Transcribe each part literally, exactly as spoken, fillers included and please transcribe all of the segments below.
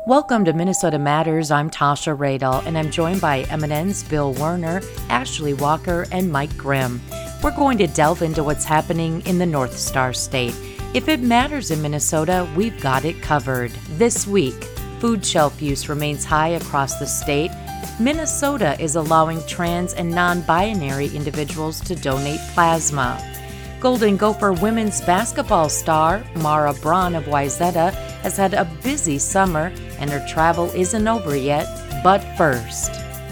Welcome to Minnesota Matters. I'm Tasha Radel, and I'm joined by M N N's Bill Werner, Ashley Walker, and Mike Grimm. We're going to delve into what's happening in the North Star State. If it matters in Minnesota, we've got it covered. This week, food shelf use remains high across the state. Minnesota is allowing trans and non-binary individuals to donate plasma. Golden Gopher women's basketball star Mara Braun of Wayzata has had a busy summer, and her travel isn't over yet. But first,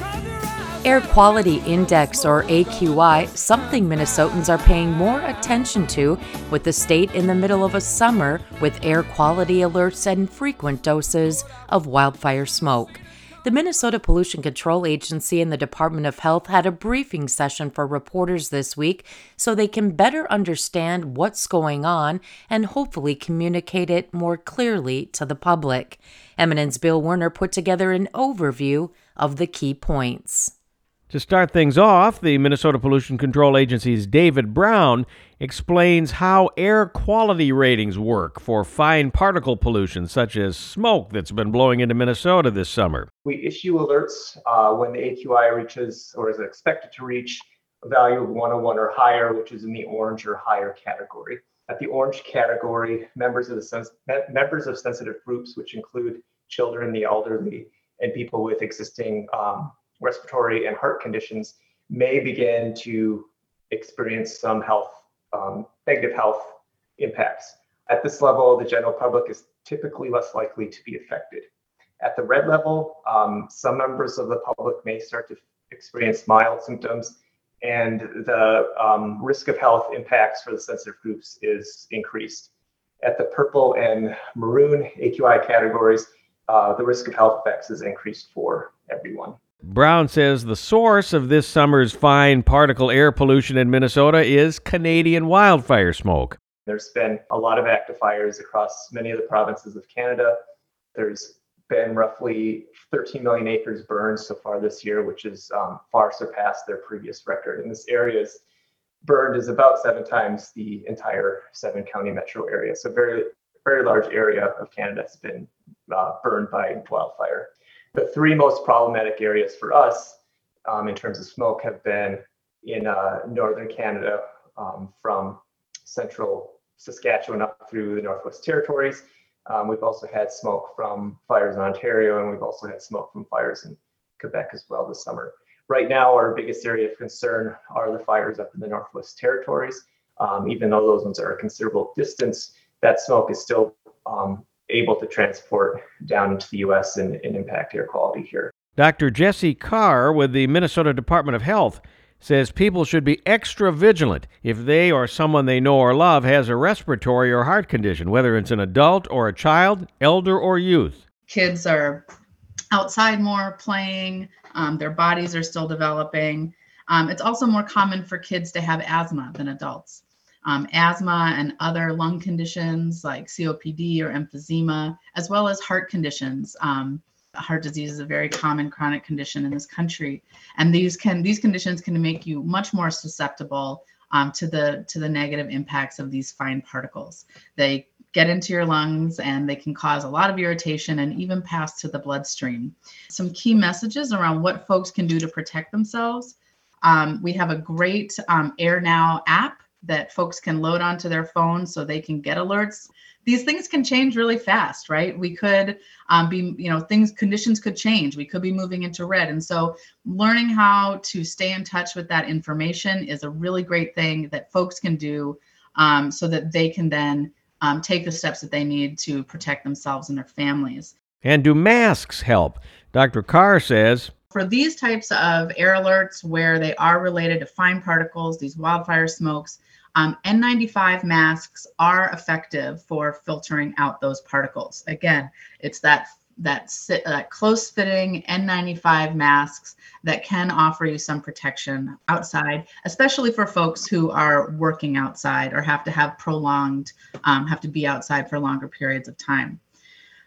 Air Quality Index, or A Q I, something Minnesotans are paying more attention to, with the state in the middle of a summer with air quality alerts and frequent doses of wildfire smoke. The Minnesota Pollution Control Agency and the Department of Health had a briefing session for reporters this week so they can better understand what's going on and hopefully communicate it more clearly to the public. M N N's Bill Werner put together an overview of the key points. To start things off, the Minnesota Pollution Control Agency's David Brown explains how air quality ratings work for fine particle pollution, such as smoke that's been blowing into Minnesota this summer. We issue alerts uh, when the A Q I reaches, or is expected to reach, a value of one oh one or higher, which is in the orange or higher category. At the orange category, members of the sens- members of sensitive groups, which include children, the elderly, and people with existing um, respiratory and heart conditions, may begin to experience some health, um, negative health impacts. At this level, the general public is typically less likely to be affected. At the red level, um, some members of the public may start to experience mild symptoms, and the um, risk of health impacts for the sensitive groups is increased. At the purple and maroon A Q I categories, uh, the risk of health effects is increased for everyone. Brown says the source of this summer's fine particle air pollution in Minnesota is Canadian wildfire smoke. There's been a lot of active fires across many of the provinces of Canada. There's been roughly thirteen million acres burned so far this year, which has um, far surpassed their previous record. And this area is burned is about seven times the entire seven county metro area. So very, very large area of Canada has been uh, burned by wildfire. The three most problematic areas for us um, in terms of smoke have been in uh, northern Canada, um, from central Saskatchewan up through the Northwest Territories. Um, we've also had smoke from fires in Ontario, and we've also had smoke from fires in Quebec as well this summer. Right now, our biggest area of concern are the fires up in the Northwest Territories. Um, even though those ones are a considerable distance, that smoke is still um, able to transport down into the U S and, and impact air quality here. Doctor Jesse Carr with the Minnesota Department of Health says people should be extra vigilant if they or someone they know or love has a respiratory or heart condition, whether it's an adult or a child, elder or youth. Kids are outside more playing, um, their bodies are still developing. Um, it's also more common for kids to have asthma than adults. Um, asthma and other lung conditions like C O P D or emphysema, as well as heart conditions. Um, heart disease is a very common chronic condition in this country, and these can these conditions can make you much more susceptible um, to the to the negative impacts of these fine particles. They get into your lungs and they can cause a lot of irritation and even pass to the bloodstream. Some key messages around what folks can do to protect themselves. Um, we have a great um, AirNow app that folks can load onto their phones so they can get alerts. These things can change really fast, right? We could um, be, you know, things, conditions could change. We could be moving into red. And so learning how to stay in touch with that information is a really great thing that folks can do um, so that they can then um, take the steps that they need to protect themselves and their families. And do masks help? Doctor Carr says, for these types of air alerts where they are related to fine particles, these wildfire smokes, Um, N ninety-five masks are effective for filtering out those particles. Again, it's that that, that close-fitting N ninety-five masks that can offer you some protection outside, especially for folks who are working outside or have to have prolonged, um, have to be outside for longer periods of time.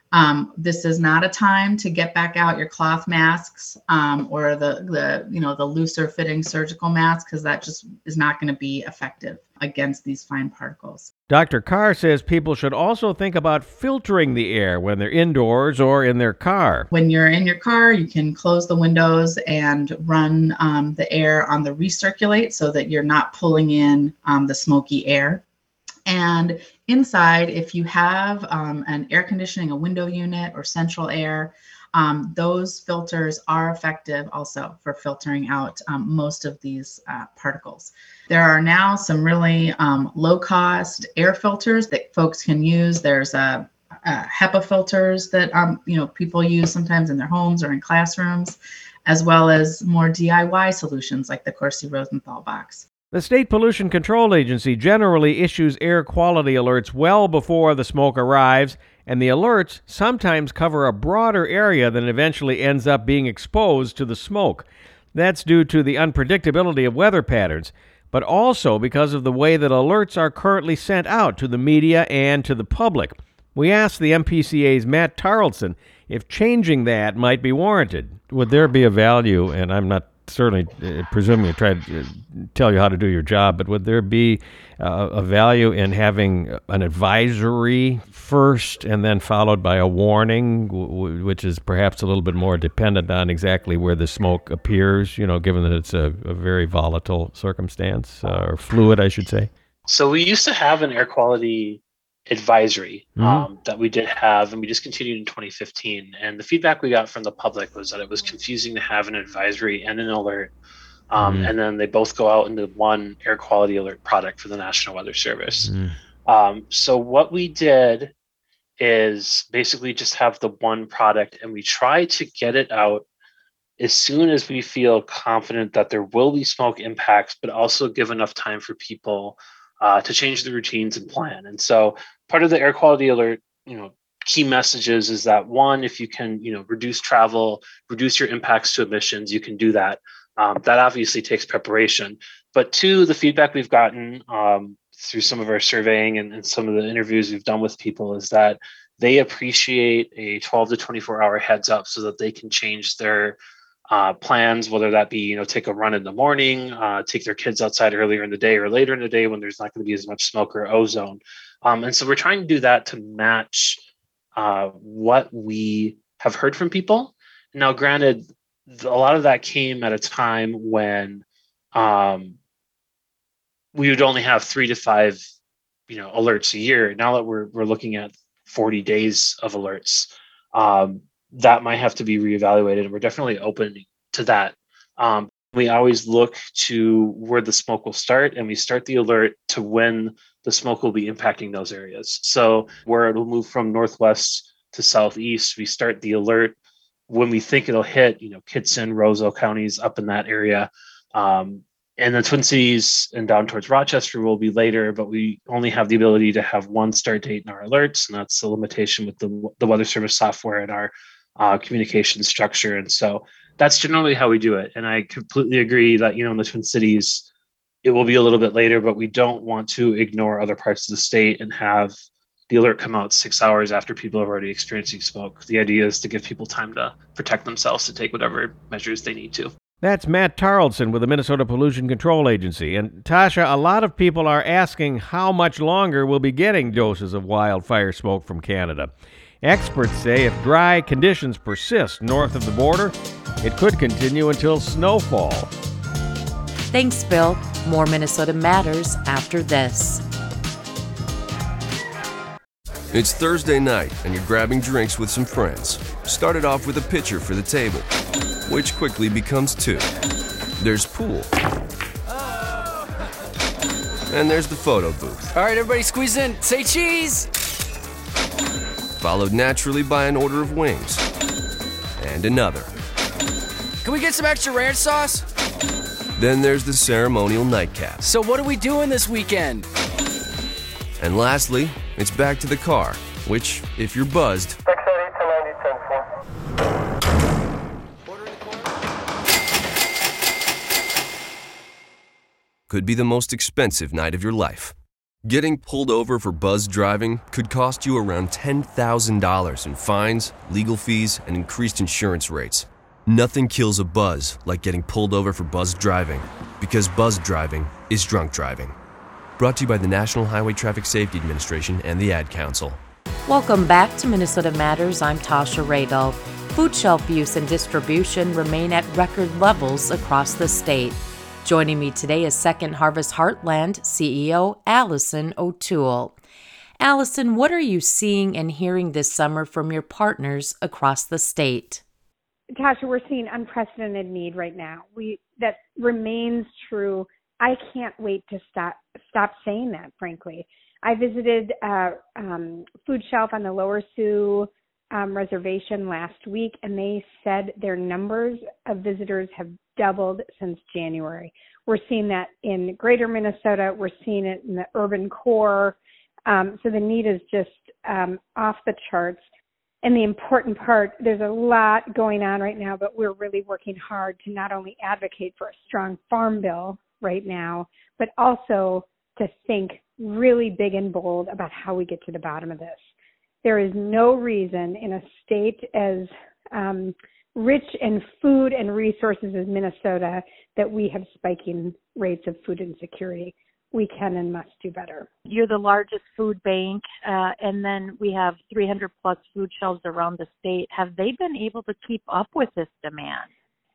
Um, this is not a time to get back out your cloth masks um, or the, the, you know, the looser fitting surgical mask, because that just is not going to be effective against these fine particles. Doctor Carr says people should also think about filtering the air when they're indoors or in their car. When you're in your car, you can close the windows and run um, the air on the recirculate so that you're not pulling in um, the smoky air. And inside, if you have um, an air conditioning, a window unit, or central air, um, those filters are effective also for filtering out um, most of these uh, particles. There are now some really um, low-cost air filters that folks can use. There's a, a HEPA filters that um, you know people use sometimes in their homes or in classrooms, as well as more D I Y solutions like the Corsi Rosenthal box. The State Pollution Control Agency generally issues air quality alerts well before the smoke arrives, and the alerts sometimes cover a broader area than eventually ends up being exposed to the smoke. That's due to the unpredictability of weather patterns, but also because of the way that alerts are currently sent out to the media and to the public. We asked the M P C A's Matt Tarleton if changing that might be warranted. Would there be a value, and I'm not certainly uh, presuming to try to uh, tell you how to do your job, but would there be uh, a value in having an advisory first and then followed by a warning, w- which is perhaps a little bit more dependent on exactly where the smoke appears, you know, given that it's a, a very volatile circumstance, uh, or fluid, I should say? So we used to have an air quality advisory um, mm-hmm. that we did have, and we discontinued in twenty fifteen. And the feedback we got from the public was that it was confusing to have an advisory and an alert. Um, mm-hmm. And then they both go out into one air quality alert product for the National Weather Service. Mm-hmm. Um, so what we did is basically just have the one product, and we try to get it out as soon as we feel confident that there will be smoke impacts, but also give enough time for people uh, to change the routines and plan. And so part of the air quality alert, you know, key messages is that one, if you can, you know, reduce travel, reduce your impacts to emissions, you can do that. Um, that obviously takes preparation. But two, the feedback we've gotten um, through some of our surveying and, and some of the interviews we've done with people is that they appreciate a twelve to twenty-four hour heads up so that they can change their uh, plans, whether that be, you know, take a run in the morning, uh, take their kids outside earlier in the day or later in the day when there's not going to be as much smoke or ozone. Um, and so we're trying to do that to match uh, what we have heard from people. Now, granted, a lot of that came at a time when um, we would only have three to five, you know, alerts a year. Now that we're we're looking at forty days of alerts, um, that might have to be reevaluated. We're definitely open to that. Um, we always look to where the smoke will start, and we start the alert to when the smoke will be impacting those areas. So where it'll move from northwest to southeast, we start the alert when we think it'll hit, you know, Kittson, Roseau counties up in that area. Um, and the Twin Cities and down towards Rochester will be later, but we only have the ability to have one start date in our alerts. And that's the limitation with the, the Weather Service software and our uh, communication structure. And so that's generally how we do it. And I completely agree that, you know, in the Twin Cities, it will be a little bit later, but we don't want to ignore other parts of the state and have the alert come out six hours after people are already experiencing smoke. The idea is to give people time to protect themselves, to take whatever measures they need to. That's Matt Tarleton with the Minnesota Pollution Control Agency. And Tasha, a lot of people are asking how much longer we'll be getting doses of wildfire smoke from Canada. Experts say if dry conditions persist north of the border, it could continue until snowfall. Thanks, Bill. More Minnesota Matters after this. It's Thursday night, and you're grabbing drinks with some friends. Started off with a pitcher for the table, which quickly becomes two. There's pool. And there's the photo booth. All right, everybody squeeze in. Say cheese! Followed naturally by an order of wings. And another. Can we get some extra ranch sauce? Then there's the ceremonial nightcap. So what are we doing this weekend? And lastly, it's back to the car, which, if you're buzzed, could be the most expensive night of your life. Getting pulled over for buzz driving could cost you around ten thousand dollars in fines, legal fees, and increased insurance rates. Nothing kills a buzz like getting pulled over for buzz driving, because buzz driving is drunk driving. Brought to you by the National Highway Traffic Safety Administration and the Ad Council. Welcome back to Minnesota Matters. I'm Tasha Radel. Food shelf use and distribution remain at record levels across the state. Joining me today is Second Harvest Heartland C E O Allison O'Toole. Allison, what are you seeing and hearing this summer from your partners across the state? Tasha, we're seeing unprecedented need right now. We that remains true. I can't wait to stop stop saying that, frankly. I visited uh, um, Food Shelf on the Lower Sioux um, Reservation last week, and they said their numbers of visitors have doubled since January. We're seeing that in greater Minnesota. We're seeing it in the urban core. Um, so the need is just um, off the charts. And the important part, there's a lot going on right now, but we're really working hard to not only advocate for a strong farm bill right now, but also to think really big and bold about how we get to the bottom of this. There is no reason in a state as um, rich in food and resources as Minnesota that we have spiking rates of food insecurity. We can and must do better. You're the largest food bank, uh, and then we have three hundred plus food shelves around the state. Have they been able to keep up with this demand?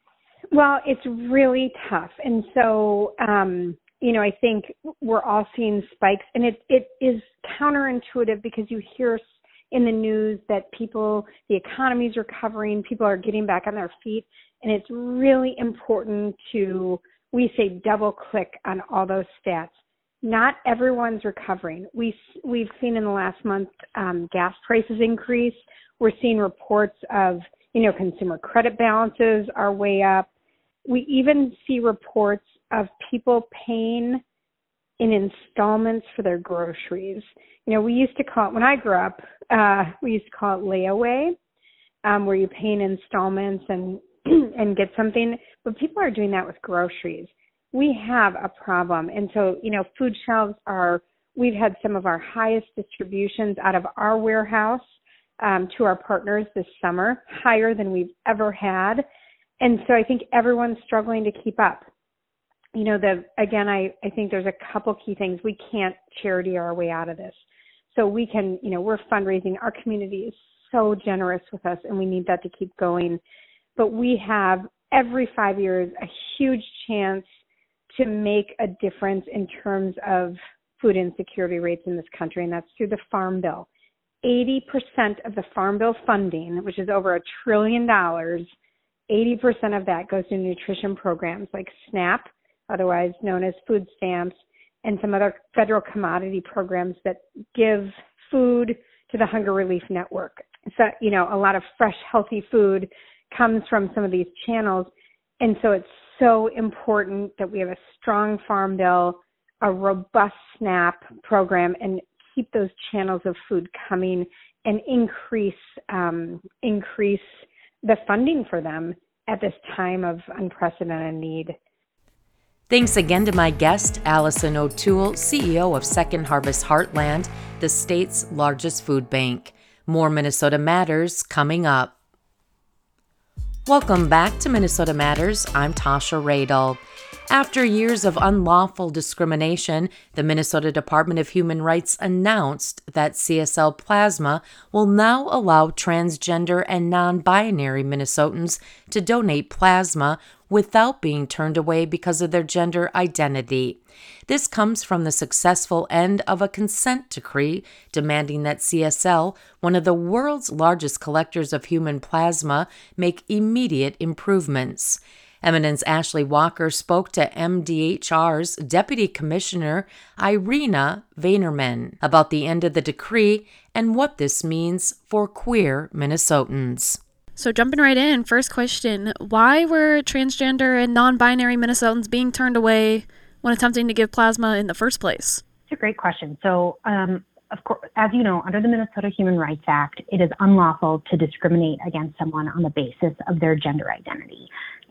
Well, it's really tough. And so, um, you know, I think we're all seeing spikes, and it, it is counterintuitive because you hear in the news that people, the economy is recovering, people are getting back on their feet, and it's really important to, we say, double click on all those stats. Not everyone's recovering. We, we've seen in the last month um, gas prices increase. We're seeing reports of, you know, consumer credit balances are way up. We even see reports of people paying in installments for their groceries. You know, we used to call it, when I grew up, uh, we used to call it layaway, um, where you pay in installments and and get something, but people are doing that with groceries. We have a problem. And so, you know, food shelves are, we've had some of our highest distributions out of our warehouse um, to our partners this summer, higher than we've ever had. And so I think everyone's struggling to keep up. You know, the again, I, I think there's a couple key things. We can't charity our way out of this. So we can, you know, we're fundraising. Our community is so generous with us, and we need that to keep going. But we have every five years a huge chance to make a difference in terms of food insecurity rates in this country, and that's through the Farm Bill. eighty percent of the Farm Bill funding, which is over a trillion dollars, eighty percent of that goes to nutrition programs like SNAP, otherwise known as food stamps, and some other federal commodity programs that give food to the Hunger Relief Network. So, you know, a lot of fresh, healthy food comes from some of these channels. And so it's so important that we have a strong farm bill, a robust SNAP program, and keep those channels of food coming and increase um, increase the funding for them at this time of unprecedented need. Thanks again to my guest, Allison O'Toole, C E O of Second Harvest Heartland, the state's largest food bank. More Minnesota Matters coming up. Welcome back to Minnesota Matters. I'm Tasha Radel. After years of unlawful discrimination, the Minnesota Department of Human Rights announced that C S L Plasma will now allow transgender and non-binary Minnesotans to donate plasma without being turned away because of their gender identity. This comes from the successful end of a consent decree demanding that C S L, one of the world's largest collectors of human plasma, make immediate improvements. Eminence Ashley Walker spoke to M D H R's Deputy Commissioner Irina Vaynerman about the end of the decree and what this means for queer Minnesotans. So jumping right in, first question, why were transgender and non-binary Minnesotans being turned away when attempting to give plasma in the first place? It's a great question. So, um, of course, as you know, under the Minnesota Human Rights Act, it is unlawful to discriminate against someone on the basis of their gender identity.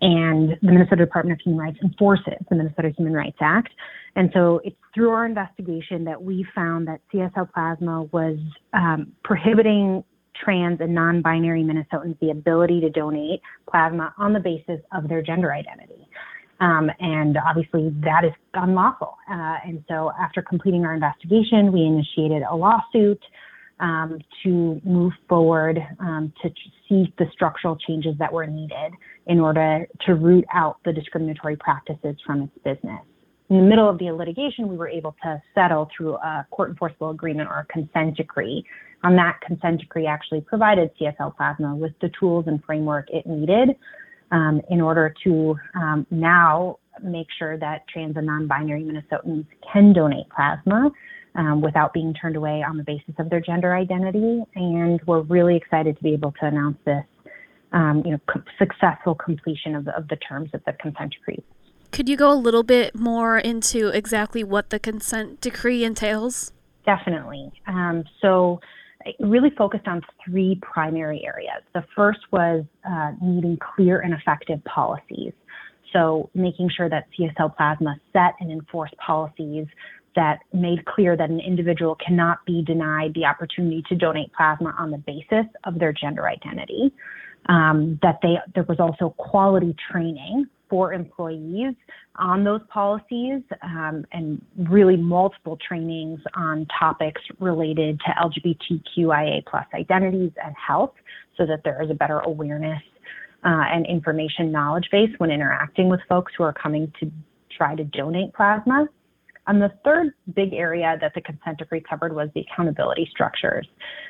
and the Minnesota Department of Human Rights enforces the Minnesota Human Rights Act. And so it's through our investigation that we found that C S L Plasma was um, prohibiting trans and non-binary Minnesotans the ability to donate plasma on the basis of their gender identity. Um, and obviously that is unlawful. Uh, and so after completing our investigation, we initiated a lawsuit um, to move forward um, to seek the structural changes that were needed in order to root out the discriminatory practices from its business. In the middle of the litigation, we were able to settle through a court enforceable agreement or a consent decree. On that consent decree actually provided C S L Plasma with the tools and framework it needed um, in order to um, now make sure that trans and non-binary Minnesotans can donate plasma um, without being turned away on the basis of their gender identity. And we're really excited to be able to announce this um, you know, co- successful completion of the, of the terms of the consent decree. Could you go a little bit more into exactly what the consent decree entails? Definitely. Um, so it really focused on three primary areas. The first was uh, needing clear and effective policies. So making sure that C S L Plasma set and enforced policies that made clear that an individual cannot be denied the opportunity to donate plasma on the basis of their gender identity. Um, that they there was also quality training for employees on those policies um, and really multiple trainings on topics related to L G B T Q I A plus identities and health so that there is a better awareness uh, and information knowledge base when interacting with folks who are coming to try to donate plasma. And the third big area that the consent decree covered was the accountability structures.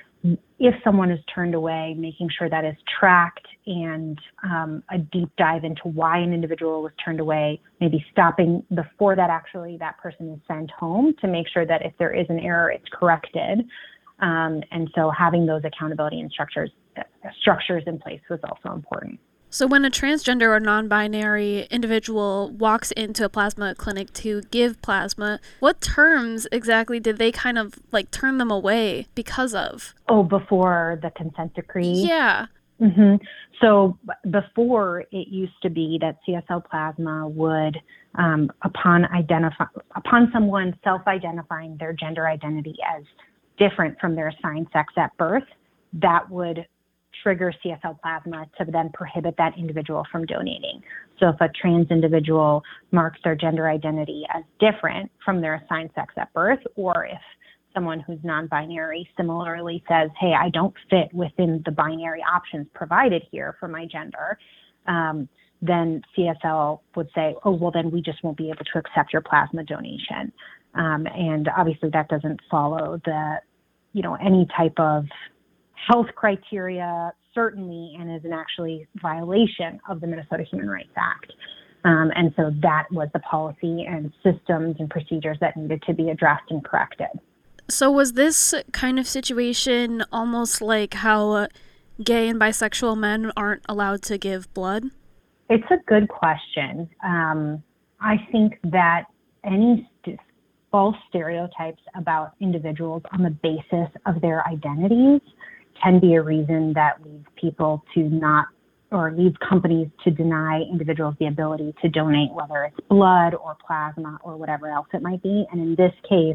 If someone is turned away, making sure that is tracked and um, a deep dive into why an individual was turned away, maybe stopping before that actually that person is sent home to make sure that if there is an error, it's corrected. Um, and so having those accountability and structures, uh, structures in place was also important. So when a transgender or non-binary individual walks into a plasma clinic to give plasma, what terms exactly did they kind of like turn them away because of? Oh, before the consent decree? Yeah. Mm-hmm. So before, it used to be that C S L Plasma would, um, upon identify, upon someone self-identifying their gender identity as different from their assigned sex at birth, that would trigger C S L Plasma to then prohibit that individual from donating. So if a trans individual marks their gender identity as different from their assigned sex at birth, or if someone who's non-binary similarly says, hey, I don't fit within the binary options provided here for my gender, um, then C S L would say, oh, well, then we just won't be able to accept your plasma donation. Um, and obviously that doesn't follow the, you know, any type of health criteria, certainly, and is an actually violation of the Minnesota Human Rights Act. Um, and so that was the policy and systems and procedures that needed to be addressed and corrected. So was this kind of situation almost like how gay and bisexual men aren't allowed to give blood? It's a good question. Um, I think that any st- false stereotypes about individuals on the basis of their identities can be a reason that leads people to not, or leads companies to deny individuals the ability to donate, whether it's blood or plasma or whatever else it might be. And in this case,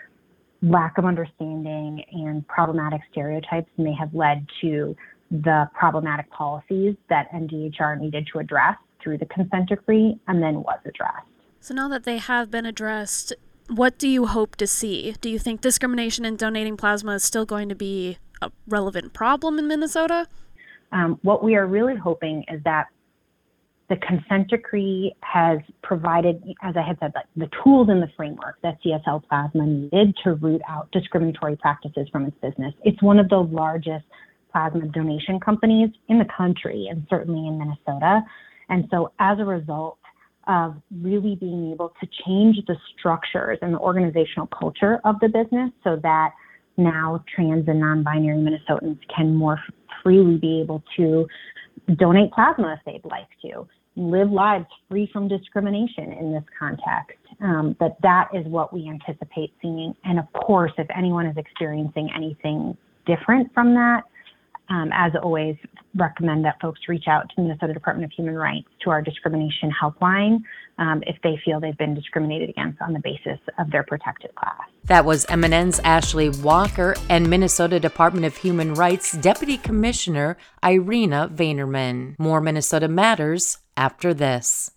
lack of understanding and problematic stereotypes may have led to the problematic policies that N D H R needed to address through the consent decree and then was addressed. So now that they have been addressed, what do you hope to see? Do you think discrimination in donating plasma is still going to be a relevant problem in Minnesota? Um, what we are really hoping is that the consent decree has provided, as I had said, like the tools and the framework that C S L Plasma needed to root out discriminatory practices from its business. It's one of the largest plasma donation companies in the country and certainly in Minnesota. And so as a result of really being able to change the structures and the organizational culture of the business so that now trans and non-binary Minnesotans can more freely be able to donate plasma if they'd like to, live lives free from discrimination in this context. Um, but that is what we anticipate seeing. And of course, if anyone is experiencing anything different from that, um, as always, recommend that folks reach out to the Minnesota Department of Human Rights to our discrimination helpline um, if they feel they've been discriminated against on the basis of their protected class. That was M N N's Ashley Walker and Minnesota Department of Human Rights Deputy Commissioner Irina Vaynerman. More Minnesota Matters after this.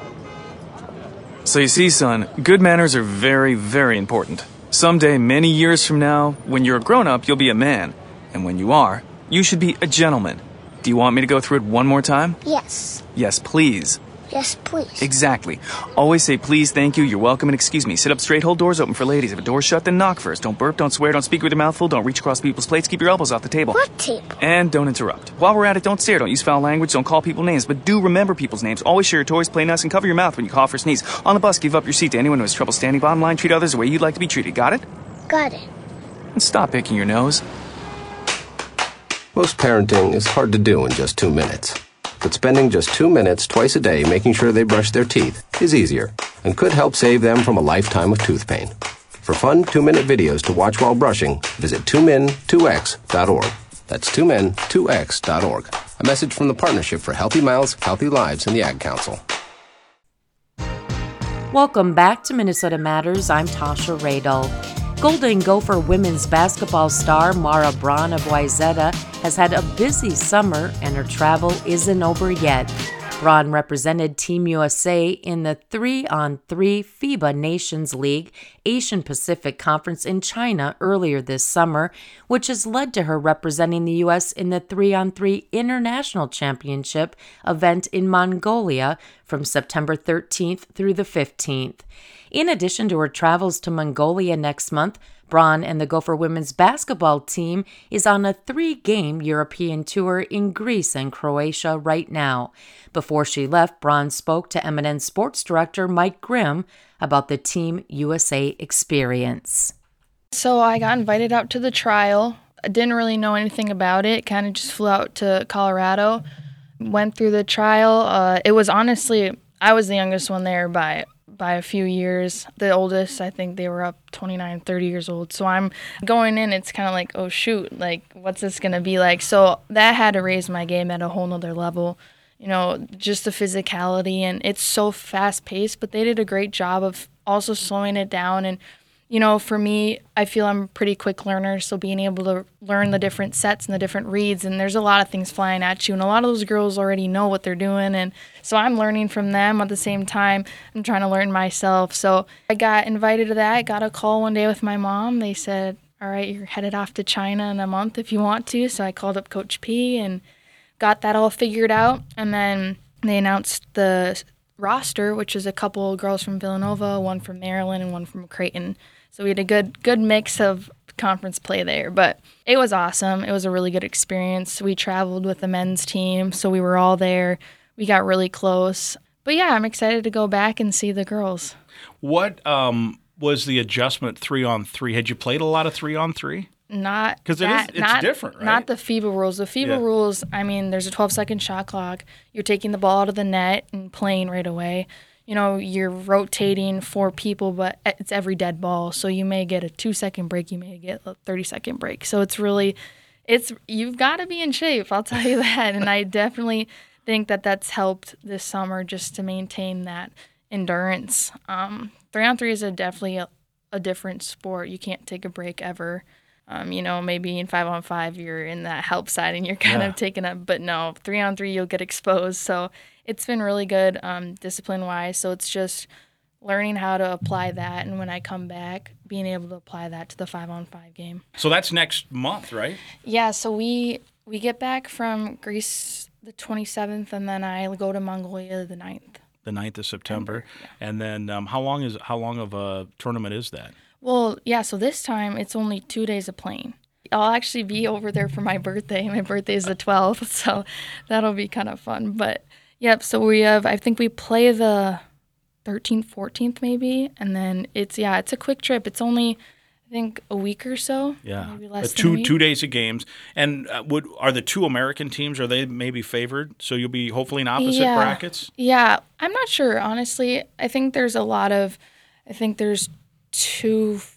So you see, son, good manners are very, very important. Someday, many years from now, when you're a grown-up, you'll be a man. And when you are, you should be a gentleman. Do you want me to go through it one more time? Yes. Yes, please. Yes, please. Exactly. Always say please, thank you, you're welcome, and excuse me. Sit up straight, hold doors open for ladies. If a door's shut, then knock first. Don't burp, don't swear, don't speak with your mouth full, don't reach across people's plates, keep your elbows off the table. What table? And don't interrupt. While we're at it, don't stare, don't use foul language, don't call people names, but do remember people's names. Always share your toys, play nice, and cover your mouth when you cough or sneeze. On the bus, give up your seat to anyone who has trouble standing. Bottom line, treat others the way you'd like to be treated. Got it? Got it. And stop picking your nose. Most parenting is hard to do in just two minutes. But spending just two minutes twice a day making sure they brush their teeth is easier and could help save them from a lifetime of tooth pain. For fun two-minute videos to watch while brushing, visit two min two x dot org. That's two min two x dot org. A message from the Partnership for Healthy Mouths, Healthy Lives, and the Ag Council. Welcome back to Minnesota Matters. I'm Tasha Radel. Golden Gopher women's basketball star Mara Braun of Wayzata has had a busy summer and her travel isn't over yet. Braun represented Team U S A in the three on three FIBA Nations League Asian Pacific Conference in China earlier this summer, which has led to her representing the U S in the three on three International Championship event in Mongolia from September thirteenth through the fifteenth. In addition to her travels to Mongolia next month, Braun and the Gopher women's basketball team is on a three-game European tour in Greece and Croatia right now. Before she left, Braun spoke to M N N Sports Director Mike Grimm about the Team U S A experience. So I got invited out to the trial. I didn't really know anything about it, kind of just flew out to Colorado, went through the trial. Uh, it was honestly, I was the youngest one there by by a few years. The oldest, I think they were up twenty-nine, thirty years old. So I'm going in, it's kind of like, oh shoot, like what's this going to be like? So that had to raise my game at a whole nother level. You know, just the physicality, and it's so fast paced, but they did a great job of also slowing it down. And, you know, for me, I feel I'm a pretty quick learner, so being able to learn the different sets and the different reads, and there's a lot of things flying at you, and a lot of those girls already know what they're doing, and so I'm learning from them at the same time. I'm trying to learn myself. So I got invited to that. I got a call one day with my mom. They said, all right, you're headed off to China in a month if you want to. So I called up Coach P and got that all figured out, and then they announced the roster, which is a couple girls from Villanova, one from Maryland, and one from Creighton. So we had a good good mix of conference play there, but it was awesome. It was a really good experience. We traveled with the men's team, so we were all there. We got really close. But yeah, I'm excited to go back and see the girls. What um, was the adjustment three on three? Had you played a lot of three on three? Not because it is, it's not, different, right? Not the FIBA rules. The FIBA yeah. rules, I mean, there's a twelve-second shot clock. You're taking the ball out of the net and playing right away. You know, you're rotating four people, but it's every dead ball. So you may get a two-second break. You may get a thirty-second break. So it's really, it's you've got to be in shape, I'll tell you that. And I definitely think that that's helped this summer just to maintain that endurance. Um, three-on-three is a definitely a, a different sport. You can't take a break ever. Um, you know, maybe in five on five, you're in that help side and you're kind yeah. of taking up, but no, three on three, you'll get exposed. So it's been really good um, discipline wise. So it's just learning how to apply that. And when I come back, being able to apply that to the five on five game. So that's next month, right? Yeah. So we, we get back from Greece the twenty-seventh, and then I go to Mongolia the ninth. The ninth of September. Yeah. And then um, how long is, how long of a tournament is that? Well, yeah, so this time it's only two days of playing. I'll actually be over there for my birthday. My birthday is the twelfth, so that'll be kind of fun. But, yep, so we have, I think we play the thirteenth, fourteenth maybe, and then it's, yeah, it's a quick trip. It's only, I think, a week or so. Yeah, maybe less but two, than a week. two days of games. And uh, would are the two American teams, are they maybe favored? So you'll be hopefully in opposite yeah. brackets? Yeah, I'm not sure, honestly. I think there's a lot of, I think there's two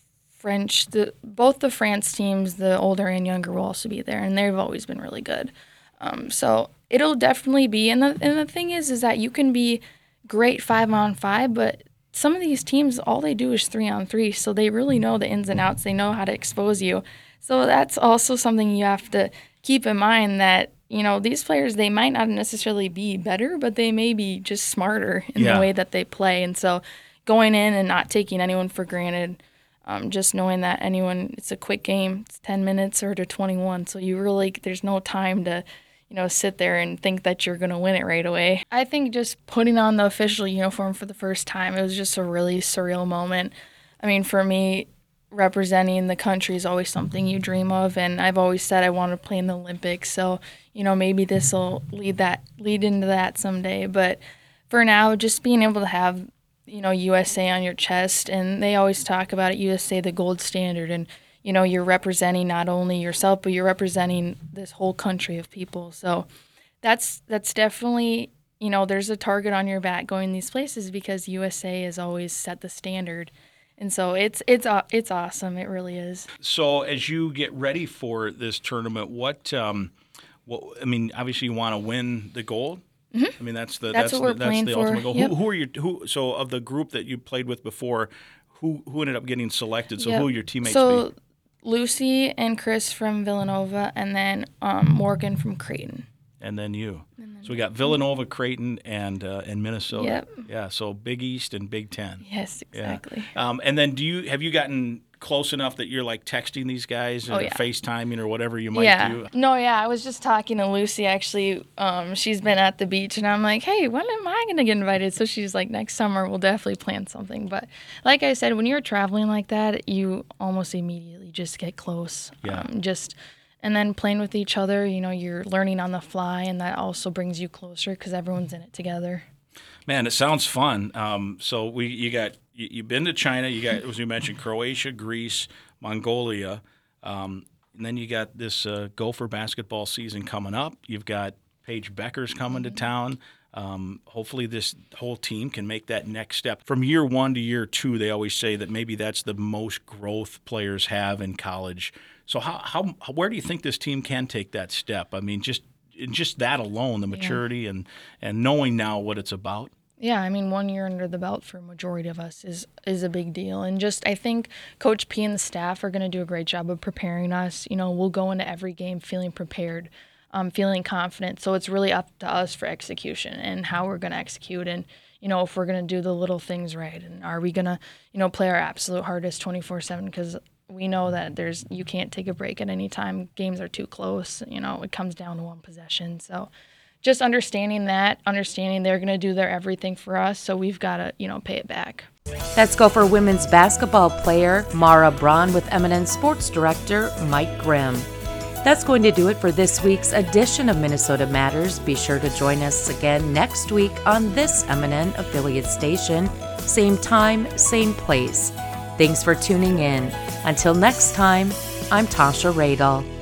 French, the both the France teams, the older and younger, will also be there, and they've always been really good. Um, so it'll definitely be, and the and the thing is, is that you can be great five on five, but some of these teams, all they do is three on three, so they really know the ins and outs. They know how to expose you. So that's also something you have to keep in mind, that, you know, these players, they might not necessarily be better, but they may be just smarter in Yeah. the way that they play. And so going in and not taking anyone for granted, um, just knowing that anyone, it's a quick game, it's ten minutes or to twenty-one. So you really, there's no time to, you know, sit there and think that you're going to win it right away. I think just putting on the official uniform for the first time, it was just a really surreal moment. I mean, for me, representing the country is always something you dream of, and I've always said I want to play in the Olympics. So, you know, maybe this will lead that lead into that someday. But for now, just being able to have, you know, U S A on your chest, and they always talk about it, U S A, the gold standard, and you know, you're representing not only yourself, but you're representing this whole country of people. So that's that's definitely, you know, there's a target on your back going these places, because U S A has always set the standard. And so it's it's it's awesome. It really is. So as you get ready for this tournament, what, um, what I mean, obviously you want to win the gold. Mm-hmm. I mean, that's the That's that's, what we're the, that's playing the for. ultimate goal. Yep. Who, who are your who? So of the group that you played with before, who who ended up getting selected? So Yep. who will your teammates so, be? Lucy and Chris from Villanova, and then um, Morgan from Creighton. And then you. So we got Villanova, Creighton, and uh, and Minnesota. Yep. Yeah. So Big East and Big Ten. Yes, exactly. Yeah. Um, and then do you have you gotten close enough that you're like texting these guys, Oh, or yeah. FaceTiming, or whatever you might yeah. do? No, yeah. I was just talking to Lucy, actually. Um, she's been at the beach, and I'm like, hey, when am I going to get invited? So she's like, next summer, we'll definitely plan something. But like I said, when you're traveling like that, you almost immediately just get close. Yeah. Um, just and then playing with each other, you know, you're learning on the fly, and that also brings you closer because everyone's in it together. Man, it sounds fun. Um, so we you got you, you've been to China. You got, as you mentioned, Croatia, Greece, Mongolia, um, and then you got this uh, Gopher basketball season coming up. You've got Paige Becker's coming to town. Um, hopefully, this whole team can make that next step from year one to year two. They always say that maybe that's the most growth players have in college. So how how where do you think this team can take that step? I mean, just just that alone, the maturity Yeah. and and knowing now what it's about. Yeah, I mean, one year under the belt for a majority of us is is a big deal. And just, I think Coach P and the staff are going to do a great job of preparing us. You know, we'll go into every game feeling prepared, um, feeling confident. So it's really up to us for execution and how we're going to execute. And, you know, if we're going to do the little things right. And are we going to, you know, play our absolute hardest twenty-four seven? Because we know that there's you can't take a break at any time. Games are too close. You know, it comes down to one possession. So just understanding that, understanding they're going to do their everything for us, so we've got to, you know, pay it back. Let's go for women's basketball player Mara Braun with M N N Sports Director Mike Grimm. That's going to do it for this week's edition of Minnesota Matters. Be sure to join us again next week on this M N N affiliate station. Same time, same place. Thanks for tuning in. Until next time, I'm Tasha Radel.